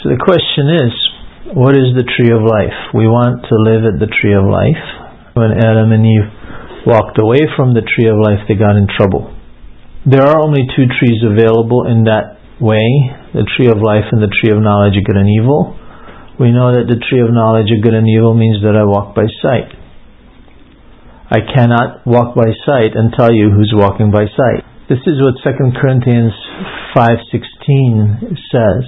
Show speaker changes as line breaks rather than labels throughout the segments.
So the question is, what is the tree of life? We want to live at the tree of life. When Adam and Eve walked away from the tree of life, they got in trouble. There are only two trees available in that way, the tree of life and the tree of knowledge of good and evil. We know that the tree of knowledge of good and evil means that I walk by sight. I cannot walk by sight and tell you who's walking by sight. This is what 2 Corinthians 5:16 says.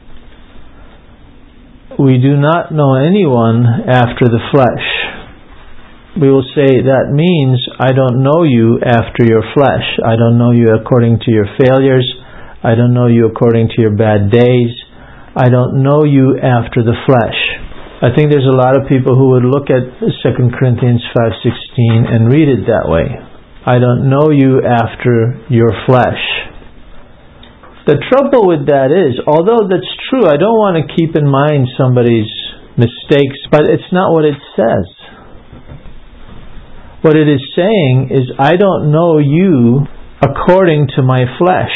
We do not know anyone after the flesh. We will say that means I don't know you after your flesh. I don't know you according to your failures. I don't know you according to your bad days. I don't know you after the flesh. I think there's a lot of people who would look at 2 Corinthians 5:16 and read it that way. I don't know you after your flesh. The trouble with that is, although that's true, I don't want to keep in mind somebody's mistakes, but it's not what it says. What it is saying is, I don't know you according to my flesh.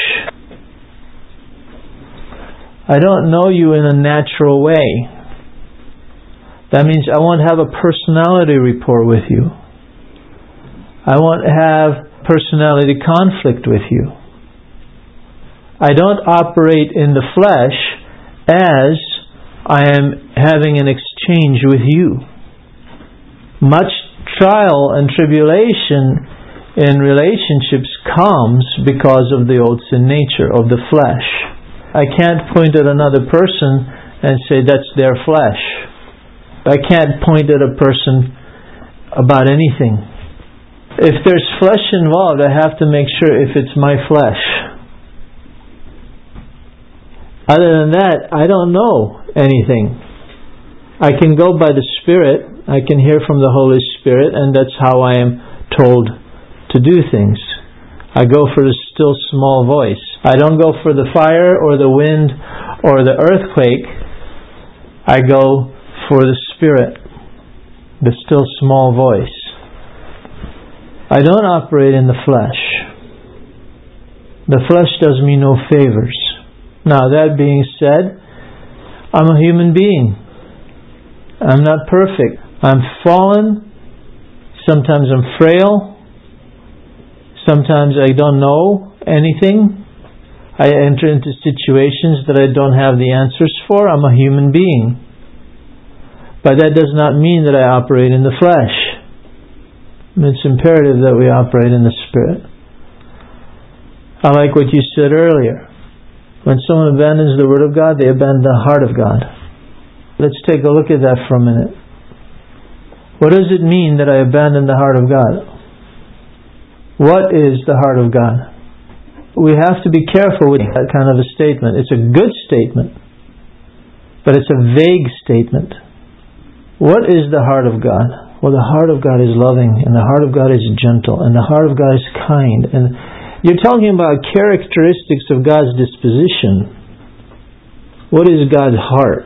I don't know you in a natural way. That means I won't have a personality rapport with you. I won't have personality conflict with you. I don't operate in the flesh as I am having an exchange with you. Much trial and tribulation in relationships comes because of the old sin nature of the flesh. I can't point at another person and say that's their flesh. I can't point at a person about anything. If there's flesh involved, I have to make sure if it's my flesh. Other than that, I don't know anything. I can go by the Spirit. I can hear from the Holy Spirit, and that's how I am told to do things. I go for the still small voice. I don't go for the fire or the wind or the earthquake. I go for the Spirit, the still small voice. I don't operate in the flesh. The flesh does me no favors. Now, that being said, I'm a human being. I'm not perfect. I'm fallen. Sometimes I'm frail. Sometimes I don't know anything. I enter into situations that I don't have the answers for. I'm a human being. But that does not mean that I operate in the flesh. It's imperative that we operate in the Spirit. I like what you said earlier. When someone abandons the Word of God, they abandon the heart of God. Let's take a look at that for a minute. What does it mean that I abandon the heart of God? What is the heart of God? We have to be careful with that kind of a statement. It's a good statement, but it's a vague statement. What is the heart of God? Well, the heart of God is loving, and the heart of God is gentle, and the heart of God is kind. And you're talking about characteristics of God's disposition. What is God's heart?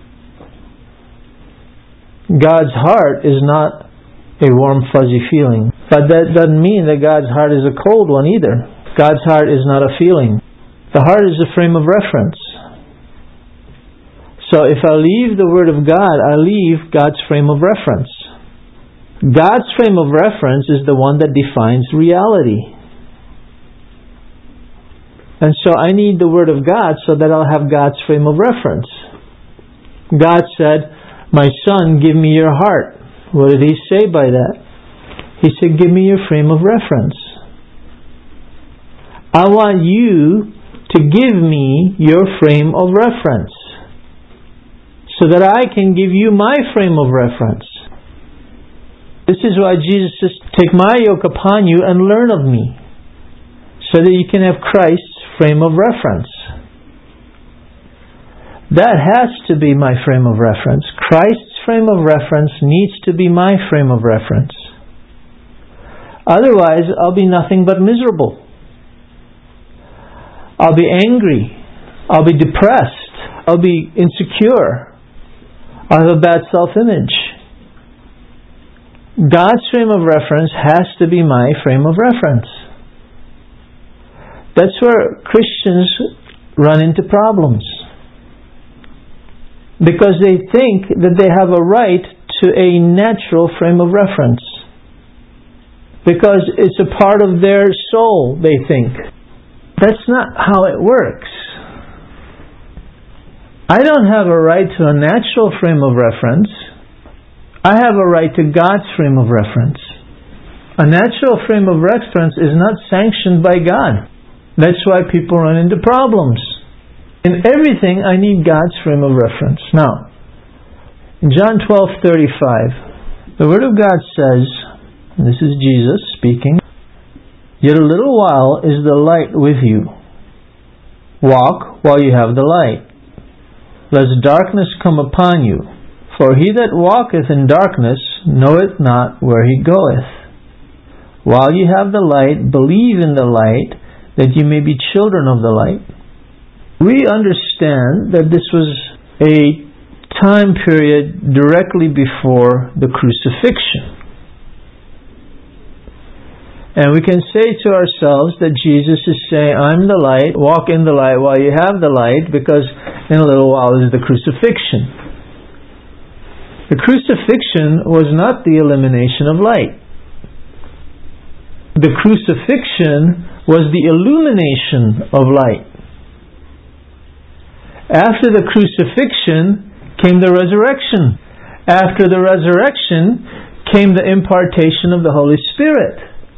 God's heart is not a warm, fuzzy feeling. But that doesn't mean that God's heart is a cold one either. God's heart is not a feeling. The heart is a frame of reference. So if I leave the Word of God, I leave God's frame of reference. God's frame of reference is the one that defines reality. And so I need the Word of God so that I'll have God's frame of reference. God said, "My son, give me your heart." What did He say by that? He said, "Give me your frame of reference." I want you to give me your frame of reference so that I can give you my frame of reference. This is why Jesus says, "Take my yoke upon you and learn of me," so that you can have Christ's frame of reference. That has to be my frame of reference. Christ's frame of reference needs to be my frame of reference. Otherwise, I'll be nothing but miserable. I'll be angry. I'll be depressed. I'll be insecure. I'll have a bad self-image. God's frame of reference has to be my frame of reference. That's where Christians run into problems. because they think that they have a right to a natural frame of reference. Because it's a part of their soul, they think. That's not how it works. I don't have a right to a natural frame of reference. I have a right to God's frame of reference. A natural frame of reference is not sanctioned by God. That's why people run into problems. In everything, I need God's frame of reference. Now, in John 12:35, the Word of God says, and this is Jesus speaking, "Yet a little while is the light with you. Walk while you have the light, lest darkness come upon you. For he that walketh in darkness knoweth not where he goeth. While you have the light, believe in the light, that you may be children of the light." We understand that this was a time period directly before the crucifixion. And we can say to ourselves that Jesus is saying, "I'm the light, walk in the light while you have the light, because in a little while is the crucifixion." The crucifixion was not the elimination of light. The crucifixion was the illumination of light. After the crucifixion came the resurrection. After the resurrection came the impartation of the Holy Spirit.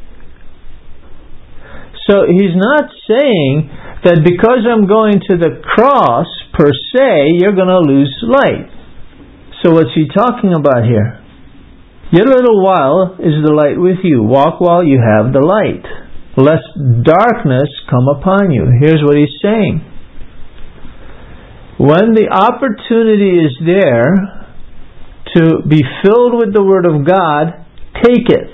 So he's not saying that because I'm going to the cross, per se, you're going to lose light. So what's he talking about here? "Yet a little while is the light with you. Walk while you have the light, lest darkness come upon you." Here's what he's saying. When the opportunity is there to be filled with the Word of God, take it.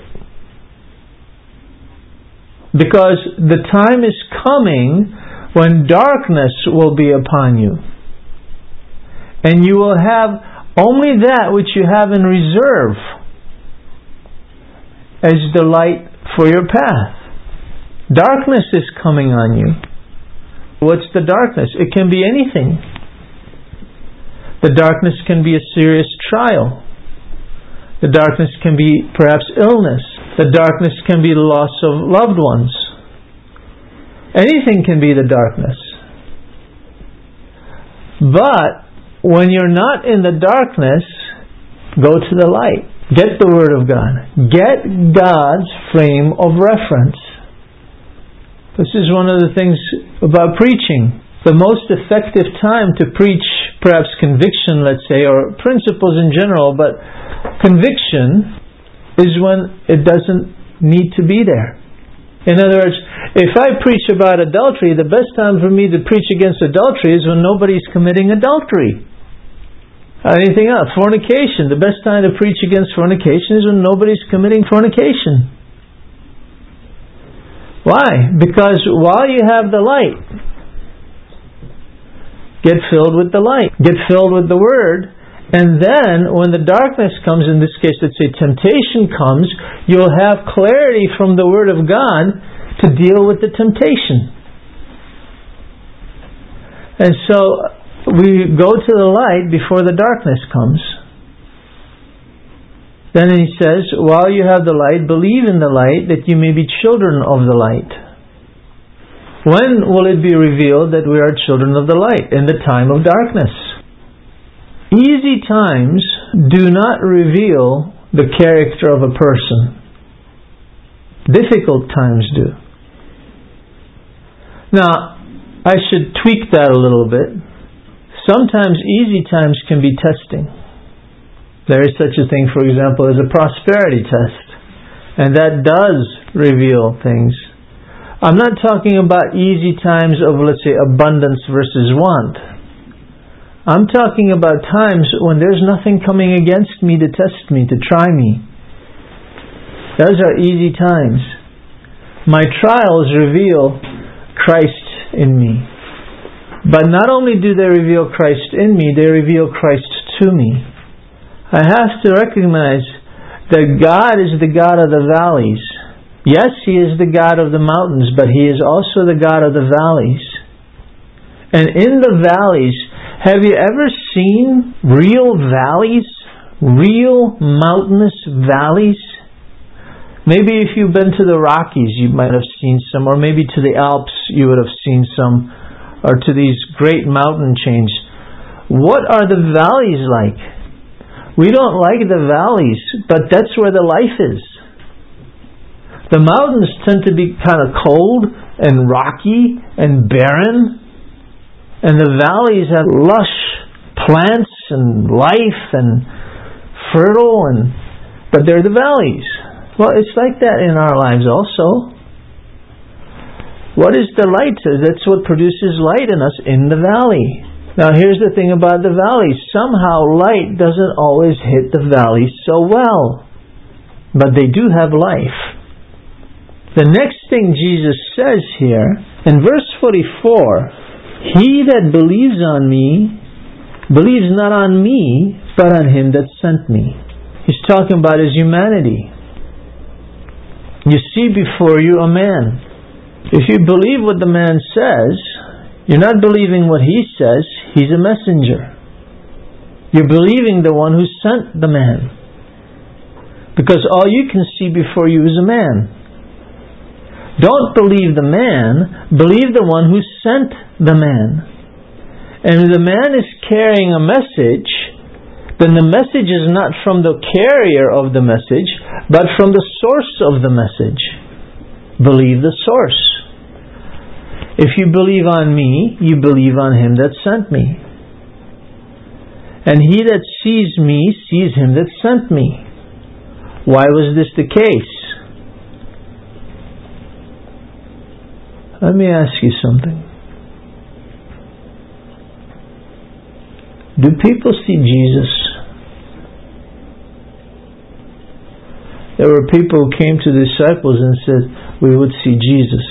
Because the time is coming when darkness will be upon you. And you will have only that which you have in reserve as the light for your path. Darkness is coming on you. What's the darkness? It can be anything. The darkness can be a serious trial. The darkness can be perhaps illness. The darkness can be the loss of loved ones. Anything can be the darkness. But when you're not in the darkness, go to the light. Get the Word of God. Get God's frame of reference. This is one of the things about preaching. The most effective time to preach, perhaps conviction, let's say, or principles in general, but conviction is when it doesn't need to be there. In other words, if I preach about adultery, the best time for me to preach against adultery is when nobody's committing adultery. Anything else? Fornication. The best time to preach against fornication is when nobody's committing fornication. Why? Because while you have the light, get filled with the light. Get filled with the Word. And then when the darkness comes, in this case, let's say temptation comes, you'll have clarity from the Word of God to deal with the temptation. And so we go to the light before the darkness comes. Then he says, while you have the light, believe in the light, that you may be children of the light. When will it be revealed that we are children of the light? In the time of darkness. Easy times do not reveal the character of a person. Difficult times do. Now, I should tweak that a little bit. Sometimes easy times can be testing. There is such a thing, for example, as a prosperity test. And that does reveal things. I'm not talking about easy times of, let's say, abundance versus want. I'm talking about times when there's nothing coming against me to test me, to try me. Those are easy times. My trials reveal Christ in me. But not only do they reveal Christ in me, they reveal Christ to me. I have to recognize that God is the God of the valleys. Yes, He is the God of the mountains, but He is also the God of the valleys. And in the valleys, Have you ever seen real valleys? Real mountainous valleys? Maybe if you've been to the Rockies, you might have seen some, or maybe to the Alps, you would have seen some, or to these great mountain chains. What are the valleys like? We don't like the valleys, but that's where the life is. The mountains tend to be kind of cold and rocky and barren, and the valleys have lush plants and life and fertile, but they're the valleys. Well, it's like that in our lives also. What is the light? That's what produces light in us, in the valley. Now here's the thing about the valley. Somehow light doesn't always hit the valley so well. But they do have life. The next thing Jesus says here, in verse 44, He that believes on me, believes not on me, but on Him that sent me. He's talking about His humanity. You see before you a man. If you believe what the man says, you're not believing what he says. He's a messenger. You're believing the one who sent the man. Because all you can see before you is a man. Don't believe the man, believe the one who sent the man. And if the man is carrying a message, then the message is not from the carrier of the message, but from the source of the message. Believe the source. If you believe on me, you believe on Him that sent me. And he that sees me sees Him that sent me. Why was this the case? Let me ask you something. Do people see Jesus? There were people who came to the disciples and said, we would see Jesus.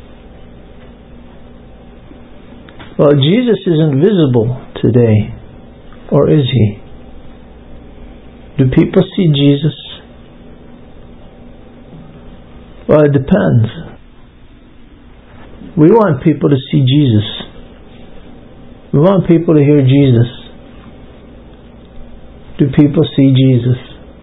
Well, Jesus isn't visible today. Or is He? Do people see Jesus? Well, it depends. We want people to see Jesus. We want people to hear Jesus. Do people see Jesus?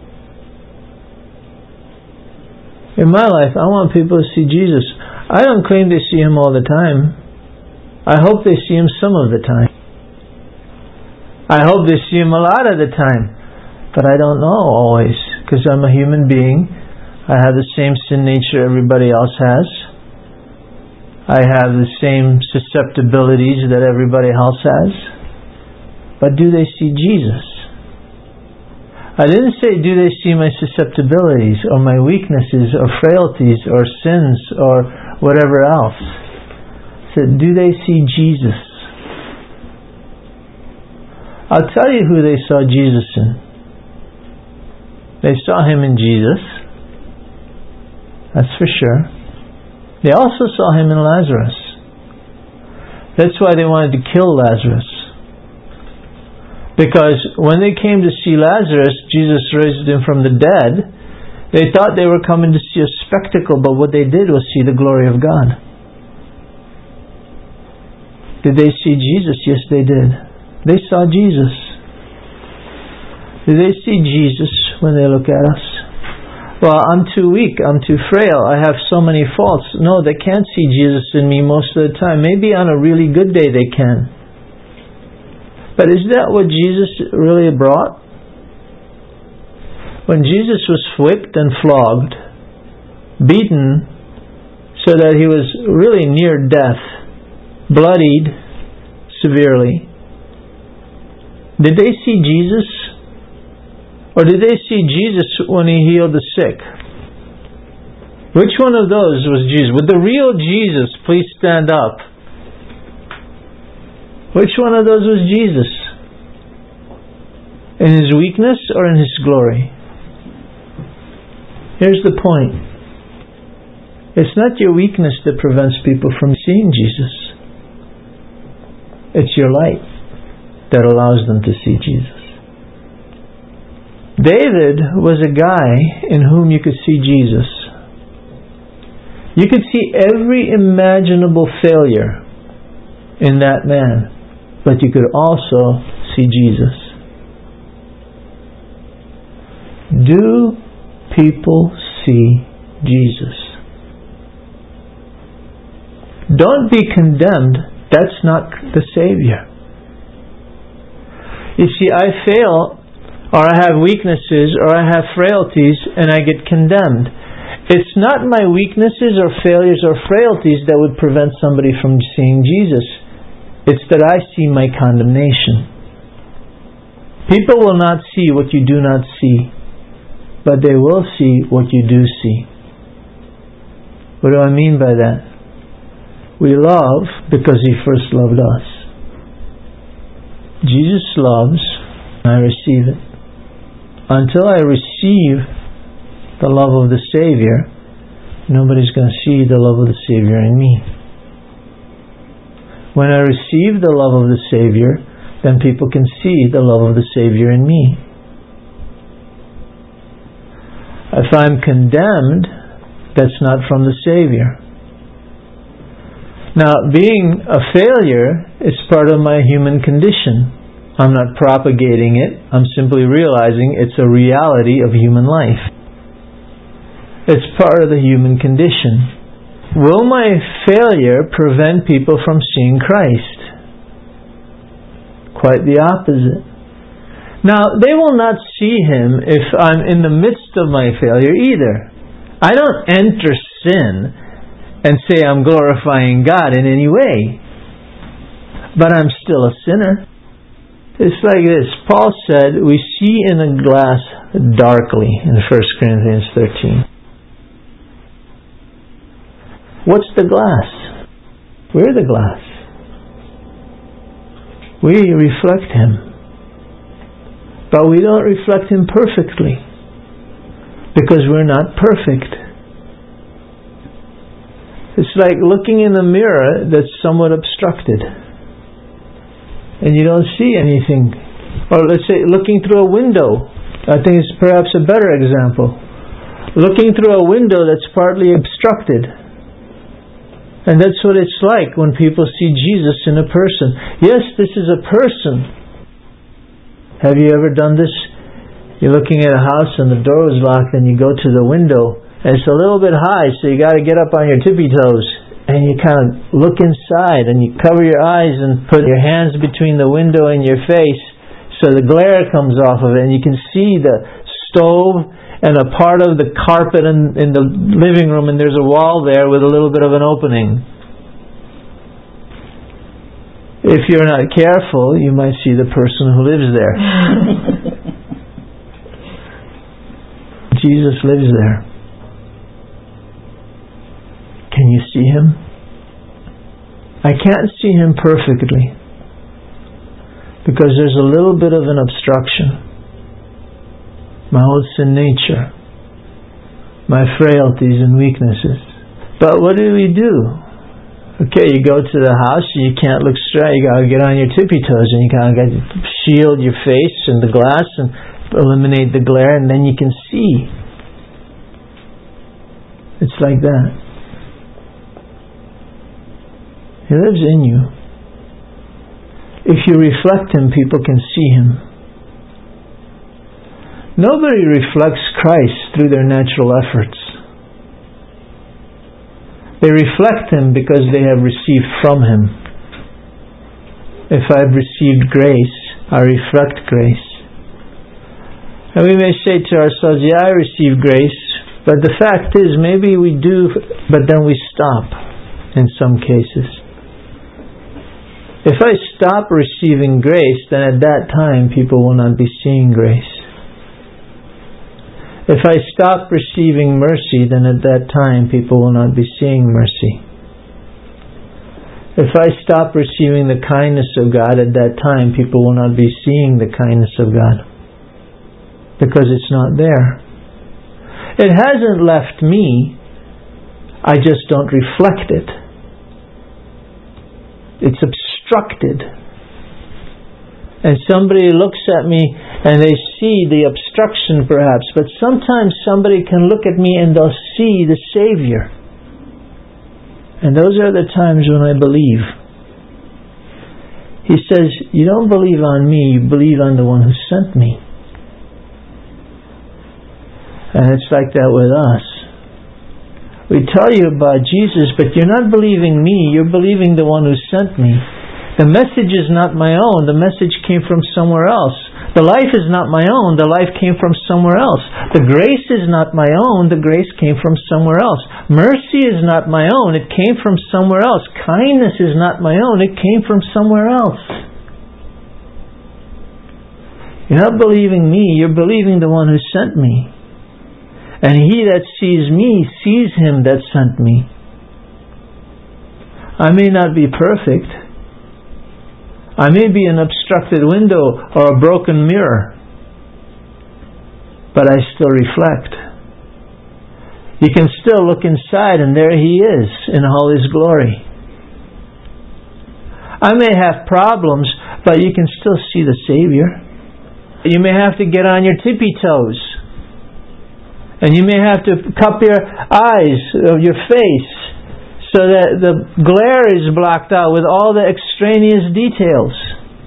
In my life, I want people to see Jesus. I don't claim they see Him all the time. I hope they see Him some of the time. I hope they see Him a lot of the time. But I don't know always, because I'm a human being. I have the same sin nature everybody else has. I have the same susceptibilities that everybody else has. But do they see Jesus? I didn't say do they see my susceptibilities or my weaknesses or frailties or sins or whatever else. I said, do they see Jesus? I'll tell you who they saw Jesus in. They saw Him in Jesus. That's for sure. They also saw Him in Lazarus. That's why they wanted to kill Lazarus. Because when they came to see Lazarus, Jesus raised him from the dead, they thought they were coming to see a spectacle, but what they did was see the glory of God. Did they see Jesus? Yes, they did. They saw Jesus. Did they see Jesus when they look at us? Well, I'm too weak, I'm too frail, I have so many faults. No, they can't see Jesus in me most of the time. Maybe on a really good day they can. But is that what Jesus really brought? When Jesus was whipped and flogged, beaten so that He was really near death, bloodied severely, did they see Jesus? Or did they see Jesus when He healed the sick? Which one of those was Jesus? Would the real Jesus please stand up? Which one of those was Jesus? In His weakness or in His glory? Here's the point. It's not your weakness that prevents people from seeing Jesus. It's your light that allows them to see Jesus. David was a guy in whom you could see Jesus. You could see every imaginable failure in that man. but you could also see Jesus. Do people see Jesus? Don't be condemned. That's not the Savior. You see, I fail, or I have weaknesses, or I have frailties, and I get condemned. It's not my weaknesses or failures or frailties that would prevent somebody from seeing Jesus. It's that I see my condemnation. People will not see what you do not see, but they will see what you do see. What do I mean by that? We love because He first loved us. Jesus loves, I receive it. Until I receive the love of the Savior, nobody's going to see the love of the Savior in me. When I receive the love of the Savior, then people can see the love of the Savior in me. If I'm condemned, that's not from the Savior. Now, being a failure is part of my human condition. I'm not propagating it. I'm simply realizing it's a reality of human life. It's part of the human condition. Will my failure prevent people from seeing Christ? Quite the opposite. Now, they will not see Him if I'm in the midst of my failure either. I don't enter sin and say I'm glorifying God in any way. But I'm still a sinner. It's like this. Paul said, we see in a glass darkly in 1 Corinthians 13. What's the glass? We're the glass. We reflect Him. But we don't reflect Him perfectly, because we're not perfect. It's like looking in a mirror that's somewhat obstructed, and you don't see anything. Or let's say looking through a window. I think it's perhaps a better example. Looking through a window that's partly obstructed. And that's what it's like when people see Jesus in a person. Yes, this is a person. Have you ever done this? You're looking at a house and the door is locked, and you go to the window and it's a little bit high, so you got to get up on your tippy toes and you kind of look inside and you cover your eyes and put your hands between the window and your face so the glare comes off of it, and you can see the stove and a part of the carpet in the living room, and there's a wall there with a little bit of an opening. If you're not careful, you might see the person who lives there. Jesus lives there. Can you see Him? I can't see Him perfectly because there's a little bit of an obstruction. My old sin nature, my frailties and weaknesses. But what do? Okay, you go to the house, you can't look straight, you got to get on your tippy toes, and you kind of got to shield your face and the glass and eliminate the glare, and then you can see. It's like that. He lives in you. If you reflect Him, people can see Him. Nobody reflects Christ through their natural efforts. They reflect Him because they have received from Him. If I've received grace, I reflect grace. And we may say to ourselves, yeah, I received grace, but the fact is, maybe we do, but then we stop in some cases. If I stop receiving grace, then at that time people will not be seeing grace. If I stop receiving mercy, then at that time people will not be seeing mercy. If I stop receiving the kindness of God, at that time people will not be seeing the kindness of God, because it's not there. It hasn't left me, I just don't reflect it. It's obstructed. And somebody looks at me and they see the obstruction perhaps, but sometimes somebody can look at me and they'll see the Savior. And those are the times when I believe. He says, you don't believe on me, you believe on the one who sent me. And it's like that with us. We tell you about Jesus, but you're not believing me, you're believing the one who sent me. The message is not my own, the message came from somewhere else. The life is not my own, the life came from somewhere else. The grace is not my own, the grace came from somewhere else. Mercy is not my own, it came from somewhere else. Kindness is not my own, it came from somewhere else. You're not believing me, you're believing the one who sent me. And he that sees me sees him that sent me. I may not be perfect. I may be an obstructed window or a broken mirror, but I still reflect. You can still look inside and there he is in all his glory. I may have problems, but you can still see the Savior. You may have to get on your tippy toes. And you may have to cup your eyes of your face so that the glare is blocked out with all the extraneous details.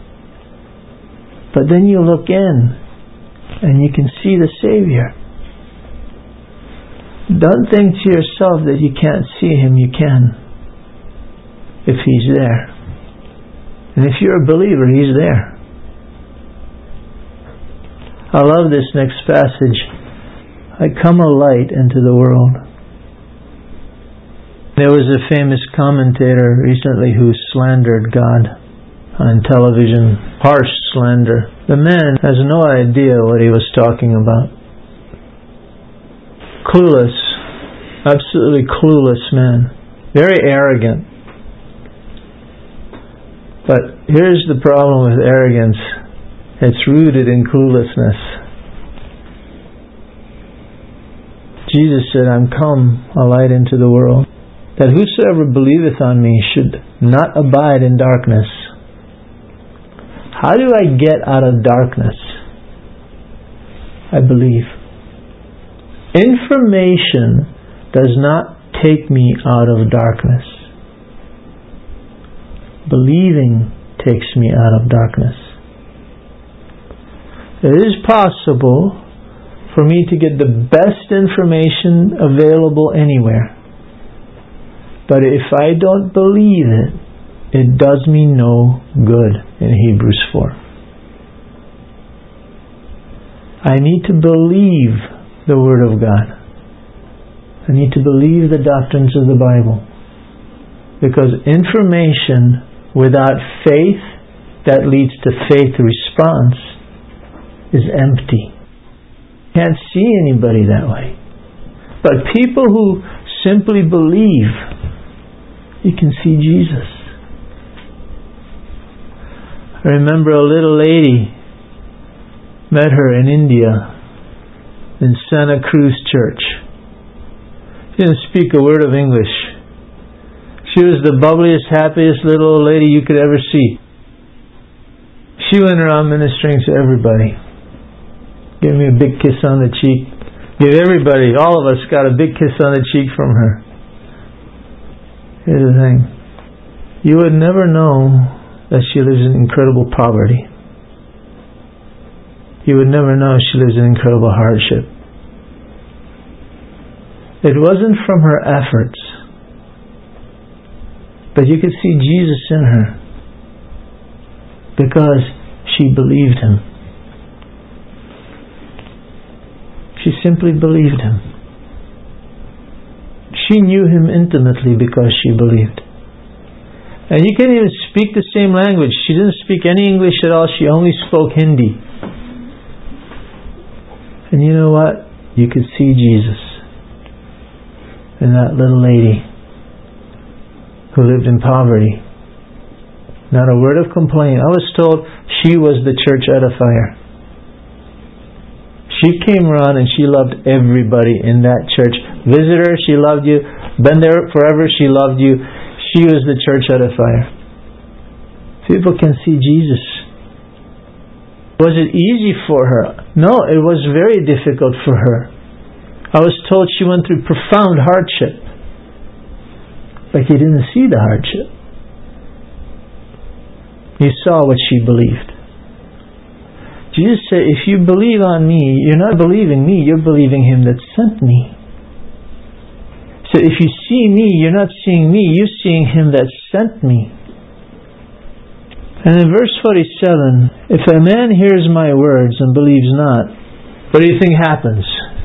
But then you look in and you can see the Savior. Don't think to yourself that you can't see Him. You can, if He's there. And if you're a believer, He's there. I love this next passage. I come a light into the world. There was a famous commentator recently who slandered God on television. Harsh slander. The man has no idea what he was talking about. Clueless. Absolutely clueless man. Very arrogant. But here's the problem with arrogance. It's rooted in cluelessness. Jesus said, I'm come a light into the world, that whosoever believeth on me should not abide in darkness. How do I get out of darkness? I believe. Information does not take me out of darkness. Believing takes me out of darkness. It is possible for me to get the best information available anywhere. But if I don't believe it, it does me no good in Hebrews 4. I need to believe the Word of God. I need to believe the doctrines of the Bible. Because information without faith that leads to faith response is empty. Can't see anybody that way. But people who simply believe, you can see Jesus. I remember a little lady, met her in India, in Santa Cruz Church. She didn't speak a word of English. She was the bubbliest, happiest little old lady you could ever see. She went around ministering to everybody. Gave me a big kiss on the cheek. Gave everybody, all of us, got a big kiss on the cheek from her. Here's the thing. You would never know that she lives in incredible poverty. You would never know she lives in incredible hardship. It wasn't from her efforts, but you could see Jesus in her because she believed Him. She simply believed Him. She knew Him intimately because she believed. And you can't even speak the same language. She didn't speak any English at all. She only spoke Hindi. And you know what? You could see Jesus in that little lady who lived in poverty. Not a word of complaint. I was told she was the church edifier. She came around and she loved everybody in that church. Visitor, she loved you. Been there forever, she loved you. She was the church edifier. People can see Jesus. Was it easy for her? No, it was very difficult for her. I was told she went through profound hardship. But you didn't see the hardship. You saw what she believed. Jesus said, if you believe on me, you're not believing me, you're believing Him that sent me. So if you see me, you're not seeing me, you're seeing Him that sent me. And in verse 47, if a man hears my words and believes not, what do you think happens?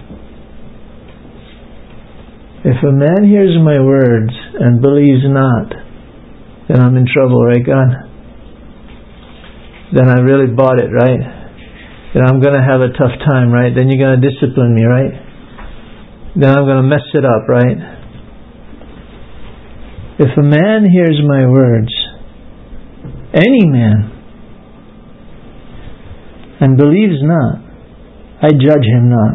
If a man hears my words and believes not, then I'm in trouble, right, God? Then I really bought it, right? Then I'm going to have a tough time, right? Then you're going to discipline me, right? Then I'm going to mess it up, right? If a man hears my words, any man, and believes not, I judge him not.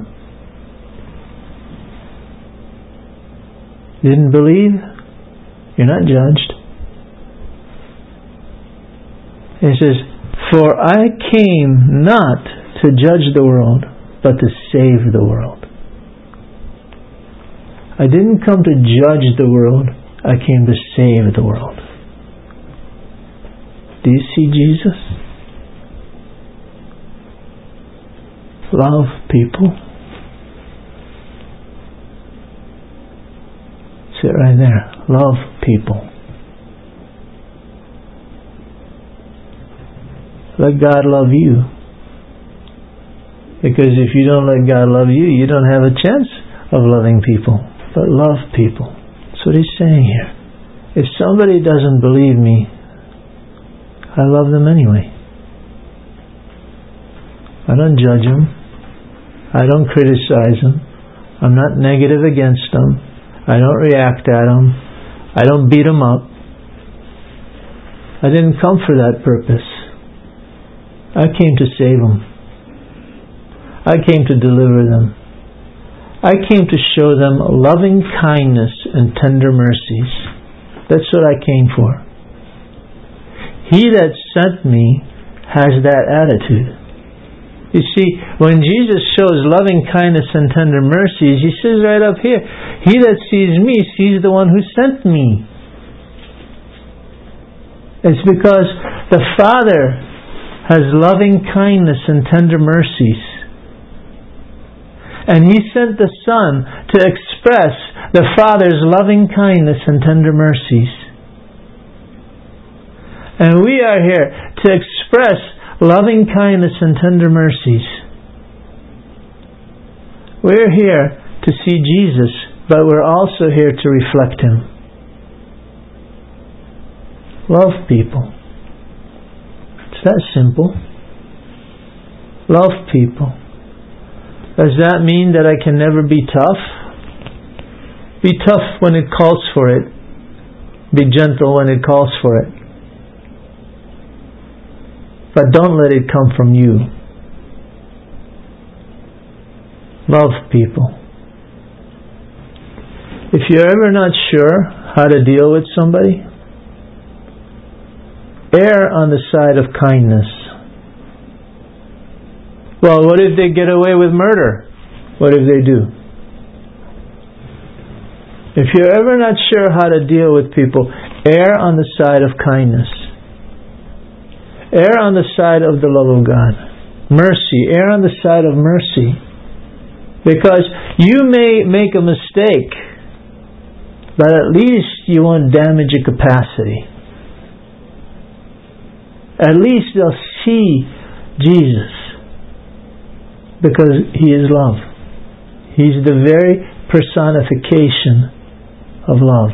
You didn't believe? You're not judged. He says, for I came not to judge the world, but to save the world. I didn't come to judge the world, I came to save the world. Do you see Jesus? Love people. Sit right there. Love people. Let God love you. Because if you don't let God love you, you don't have a chance of loving people. But love people. That's what He's saying here. If somebody doesn't believe me, I love them anyway. I don't judge them. I don't criticize them. I'm not negative against them. I don't react at them. I don't beat them up. I didn't come for that purpose. I came to save them. I came to deliver them. I came to show them loving kindness and tender mercies. That's what I came for. He that sent me has that attitude. You see, when Jesus shows loving kindness and tender mercies, He says right up here, he that sees me sees the one who sent me. It's because the Father has loving kindness and tender mercies. And He sent the Son to express the Father's loving kindness and tender mercies. And we are here to express loving kindness and tender mercies. We're here to see Jesus, but we're also here to reflect Him. Love people. It's that simple. Love people. Does that mean that I can never be tough? Be tough when it calls for it. Be gentle when it calls for it. But don't let it come from you. Love people. If you're ever not sure how to deal with somebody, err on the side of kindness. Well, what if they get away with murder? What if they do? If you're ever not sure how to deal with people, err on the side of kindness. Err on the side of the love of God. Mercy. Err on the side of mercy. Because you may make a mistake, but at least you won't damage a capacity. At least they'll see Jesus. Because He is love. He's the very personification of love.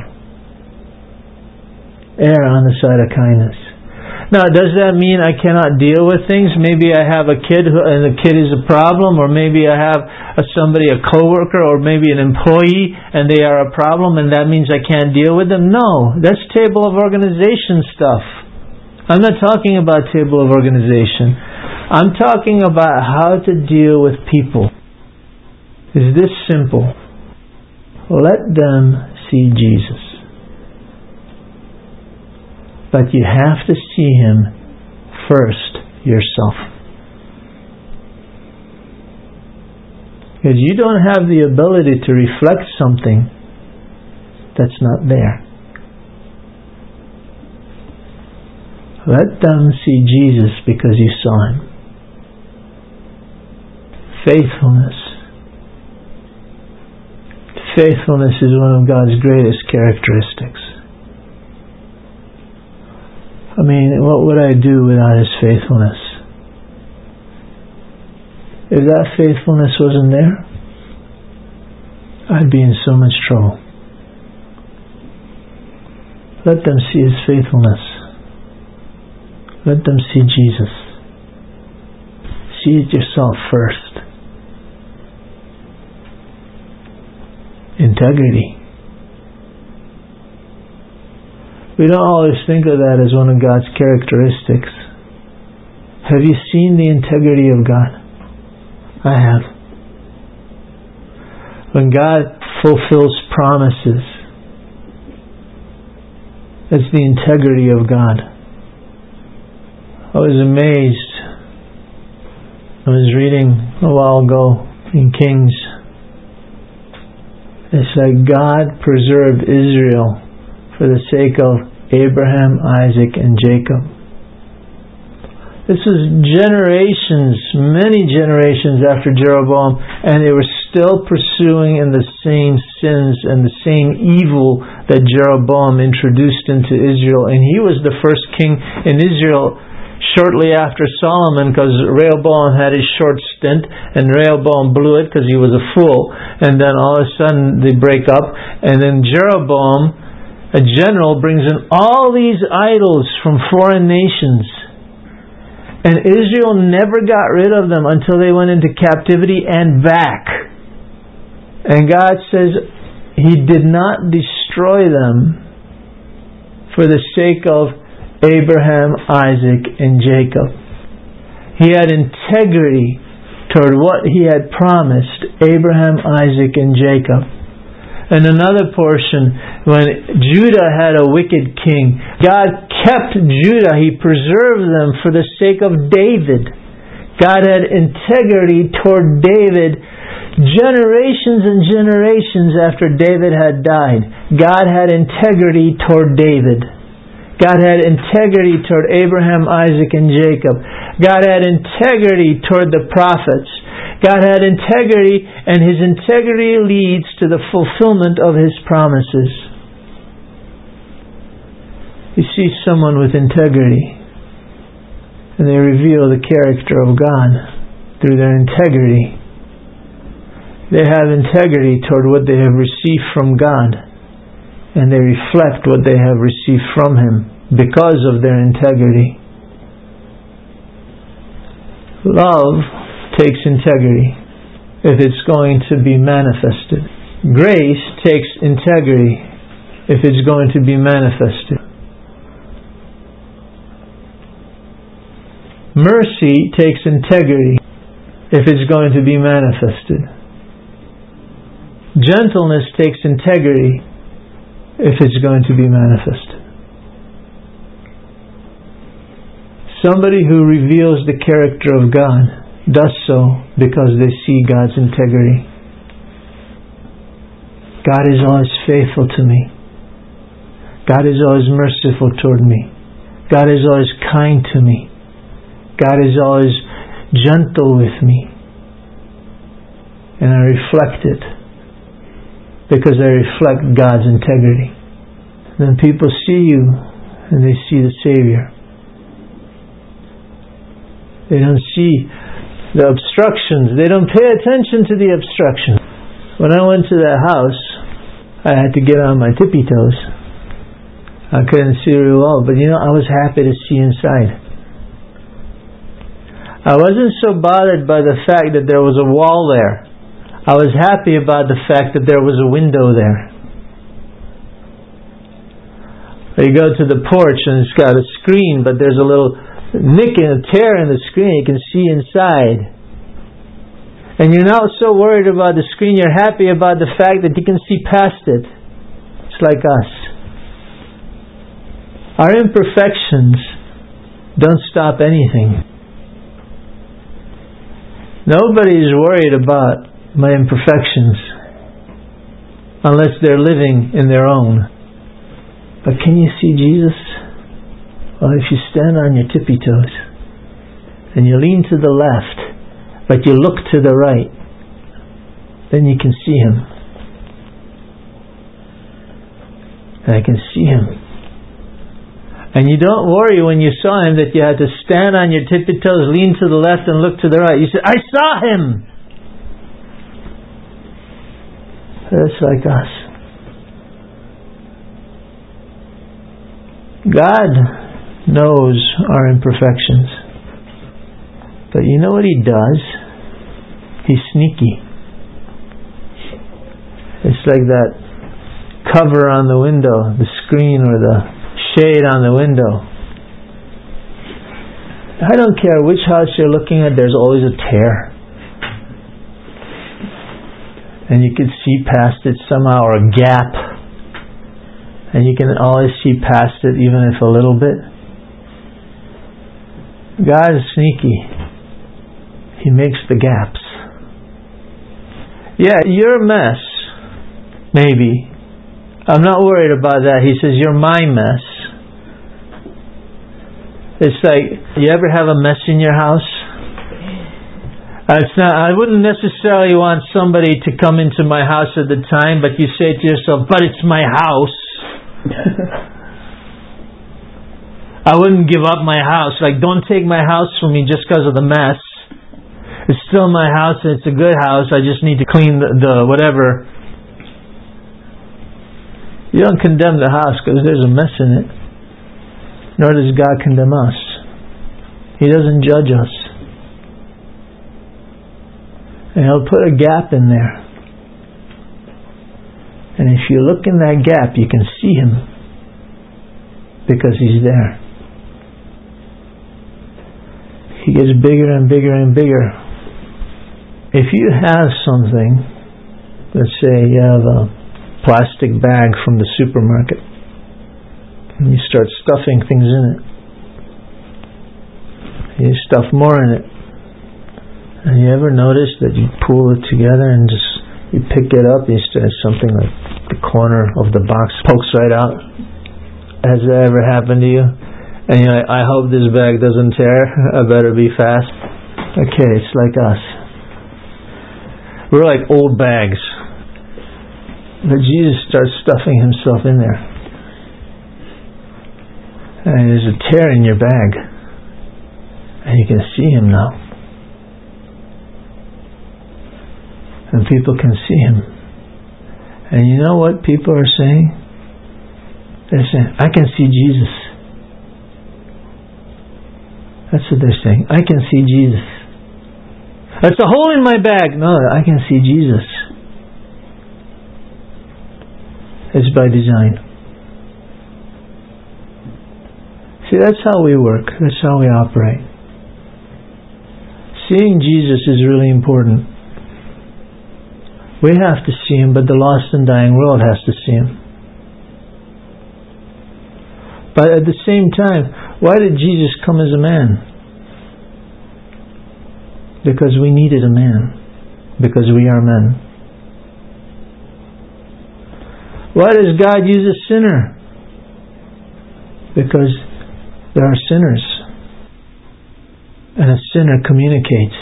Err on the side of kindness. Now, does that mean I cannot deal with things? Maybe I have a kid and the kid is a problem, or maybe I have a coworker, or maybe an employee and they are a problem, and that means I can't deal with them? No, that's table of organization stuff. I'm not talking about table of organization. I'm talking about how to deal with people. It's this simple. Let them see Jesus. But you have to see Him first yourself. Because you don't have the ability to reflect something that's not there. Let them see Jesus because you saw Him. Faithfulness. Faithfulness is one of God's greatest characteristics. I mean, what would I do without His faithfulness? If that faithfulness wasn't there, I'd be in so much trouble. Let them see His faithfulness. Let them see Jesus. See it yourself first. Integrity. We don't always think of that as one of God's characteristics. Have you seen the integrity of God? I have. When God fulfills promises, that's the integrity of God. I was amazed. I was reading a while ago in Kings. It's like God preserved Israel for the sake of Abraham, Isaac, and Jacob. This was generations, many generations after Jeroboam, and they were still pursuing in the same sins and the same evil that Jeroboam introduced into Israel. And he was the first king in Israel shortly after Solomon, because Rehoboam had his short stint, and Rehoboam blew it because he was a fool. And then all of a sudden they break up, and then Jeroboam, a general, brings in all these idols from foreign nations. And Israel never got rid of them until they went into captivity and back. And God says He did not destroy them for the sake of Abraham, Isaac, and Jacob. He had integrity toward what He had promised Abraham, Isaac, and Jacob. And another portion, when Judah had a wicked king, God kept Judah. He preserved them for the sake of David. God had integrity toward David generations and generations after David had died. God had integrity toward David. God had integrity toward Abraham, Isaac, and Jacob. God had integrity toward the prophets. God had integrity, and His integrity leads to the fulfillment of His promises. You see someone with integrity, and they reveal the character of God through their integrity. They have integrity toward what they have received from God, and they reflect what they have received from Him because of their integrity. Love takes integrity if it's going to be manifested. Grace takes integrity if it's going to be manifested. Mercy takes integrity if it's going to be manifested. Gentleness takes integrity if it's going to be manifested. Somebody who reveals the character of God does so because they see God's integrity. God is always faithful to me. God is always merciful toward me. God is always kind to me. God is always gentle with me. And I reflect it because I reflect God's integrity. Then people see you and they see the Savior. They don't see the obstructions. They don't pay attention to the obstructions. When I went to that house, I had to get on my tippy toes. I couldn't see very well, but I was happy to see inside. I wasn't so bothered by the fact that there was a wall there. I was happy about the fact that there was a window there. You go to the porch and it's got a screen, but there's a little nick and a tear in the screen. You can see inside. And you're not so worried about the screen. You're happy about the fact that you can see past it. It's like us. Our imperfections don't stop anything. Nobody is worried about my imperfections unless they're living in their own. But can you see Jesus? Well, if you stand on your tippy toes and you lean to the left, but you look to the right, then you can see Him. And I can see Him. And you don't worry when you saw Him that you had to stand on your tippy toes, lean to the left and look to the right. You said, I saw Him! That's like us. God knows our imperfections. But you know what He does? He's sneaky. It's like that cover on the window, the screen or the shade on the window. I don't care which house you're looking at, there's always a tear. And you can see past it somehow, or a gap. And you can always see past it, even if a little bit. God is sneaky. He makes the gaps. Yeah, you're a mess. Maybe. I'm not worried about that. He says, you're my mess. It's like, you ever have a mess in your house? I wouldn't necessarily want somebody to come into my house at the time, but you say to yourself, but it's my house. I wouldn't give up my house. Like, don't take my house from me just because of the mess. It's still my house and it's a good house. I just need to clean the whatever. You don't condemn the house because there's a mess in it. Nor does God condemn us. He doesn't judge us. And He'll put a gap in there. And if you look in that gap, you can see Him. Because He's there. He gets bigger and bigger and bigger. If you have something, let's say you have a plastic bag from the supermarket, and you start stuffing things in it. You stuff more in it. And you ever notice that you pull it together and just you pick it up, you start something like the corner of the box pokes right out? Has that ever happened to you? And you're like, I hope this bag doesn't tear. I better be fast. Okay, it's like us. We're like old bags. But Jesus starts stuffing Himself in there. And there's a tear in your bag. And you can see Him now. And people can see Him. And you know what people are saying? They're saying, I can see Jesus. That's what they're saying. I can see Jesus. That's a hole in my bag. No, I can see Jesus. It's by design. See, that's how we work. That's how we operate. Seeing Jesus is really important. We have to see Him, but the lost and dying world has to see Him. But at the same time, why did Jesus come as a man? Because we needed a man. Because we are men. Why does God use a sinner? Because there are sinners. And a sinner communicates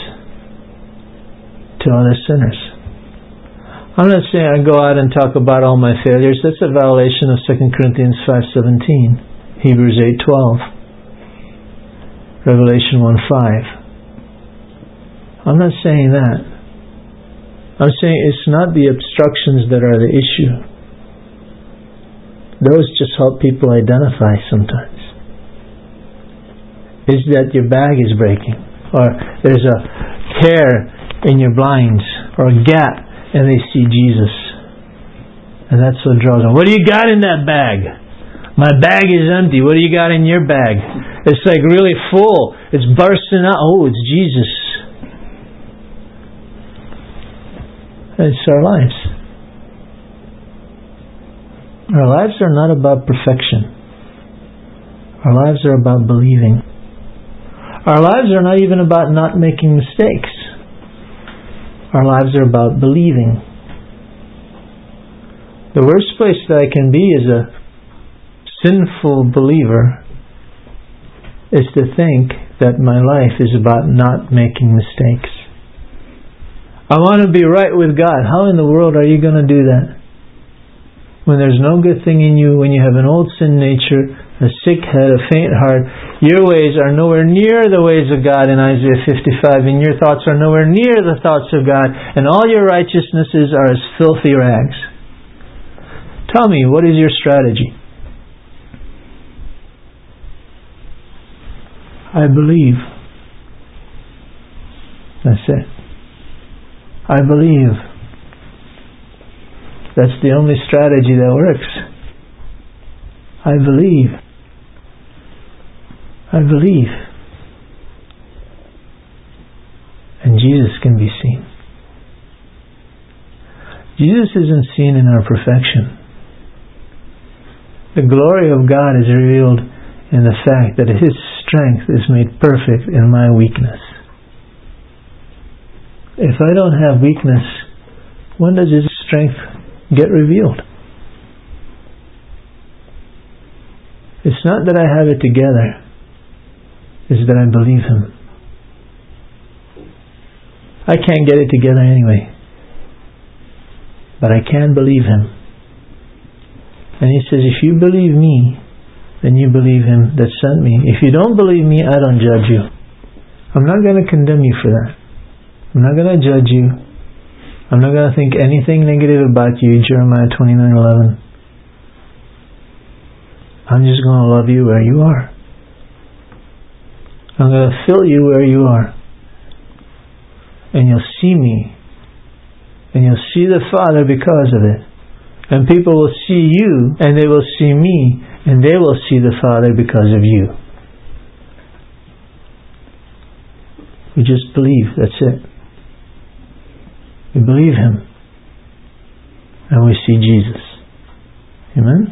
to other sinners. I'm not saying I go out and talk about all my failures. That's a violation of 2 Corinthians 5:17, Hebrews 8:12, Revelation 1:5. I'm not saying that. I'm saying it's not the obstructions that are the issue. Those just help people identify sometimes. Is that your bag is breaking, or there's a tear in your blinds, or a gap, and they see Jesus. And that's what draws them. What do you got in that bag? My bag is empty. What do you got in your bag? It's like really full. It's bursting out. Oh, it's Jesus. It's our lives. Our lives are not about perfection. Our lives are about believing. Our lives are not even about not making mistakes. Our lives are about believing. The worst place that I can be is a sinful believer is to think that my life is about not making mistakes. I want to be right with God. How in the world are you going to do that? When there's no good thing in you, when you have an old sin nature, a sick head, a faint heart, your ways are nowhere near the ways of God in Isaiah 55, and your thoughts are nowhere near the thoughts of God, and all your righteousnesses are as filthy rags. Tell me, what is your strategy? I believe. That's it. I believe. That's the only strategy that works. I believe. I believe. And Jesus can be seen. Jesus isn't seen in our perfection. The glory of God is revealed in the fact that His strength is made perfect in my weakness. If I don't have weakness, when does His strength get revealed? It's not that I have it together, it's that I believe Him. I can't get it together anyway, but I can believe Him. And He says, if you believe me, then you believe Him that sent me. If you don't believe me, I don't judge you. I'm not going to condemn you for that. I'm not going to judge you. I'm not going to think anything negative about you, Jeremiah 29:11. I'm just going to love you where you are. I'm going to fill you where you are. And you'll see me. And you'll see the Father because of it. And people will see you, and they will see me, and they will see the Father because of you. We just believe, that's it. We believe Him, and we see Jesus. Amen?